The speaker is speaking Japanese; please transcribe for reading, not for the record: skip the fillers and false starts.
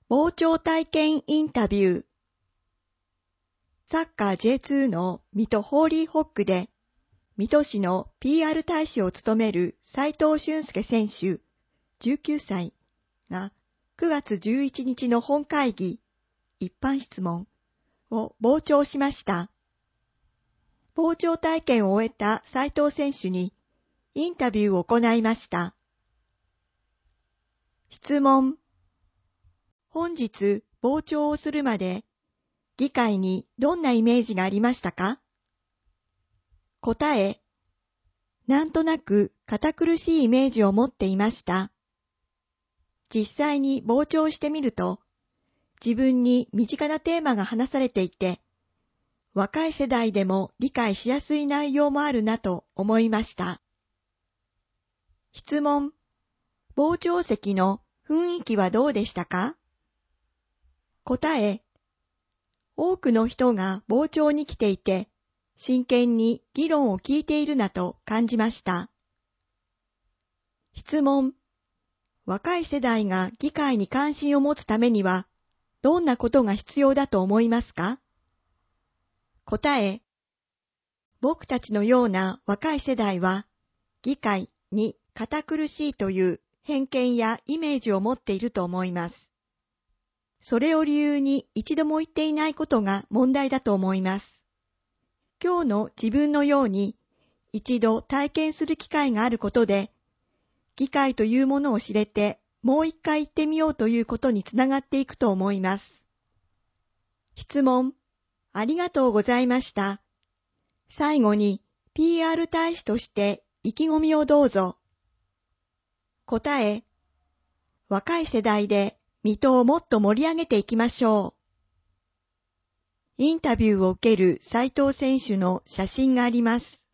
傍聴体験インタビュー。サッカー J2 の水戸ホーリーホックで、水戸市の PR 大使を務める斉藤俊介選手、19歳が9月11日の本会議、一般質問を傍聴しました。傍聴体験を終えた斉藤選手にインタビューを行いました。質問。本日傍聴をするまで議会にどんなイメージがありましたか？答え。なんとなく堅苦しいイメージを持っていました。実際に傍聴してみると、自分に身近なテーマが話されていて、若い世代でも理解しやすい内容もあるなと思いました。質問。傍聴席の雰囲気はどうでしたか？答え。多くの人が傍聴に来ていて、真剣に議論を聞いているなと感じました。質問。若い世代が議会に関心を持つためには、どんなことが必要だと思いますか？答え。僕たちのような若い世代は、議会に堅苦しいという偏見やイメージを持っていると思います。それを理由に一度も言っていないことが問題だと思います。今日の自分のように一度体験する機会があることで、議会というものを知れてもう一回行ってみようということにつながっていくと思います。質問。ありがとうございました。最後に PR 大使として意気込みをどうぞ。答え。若い世代で水戸をもっと盛り上げていきましょう。インタビューを受ける斉藤選手の写真があります。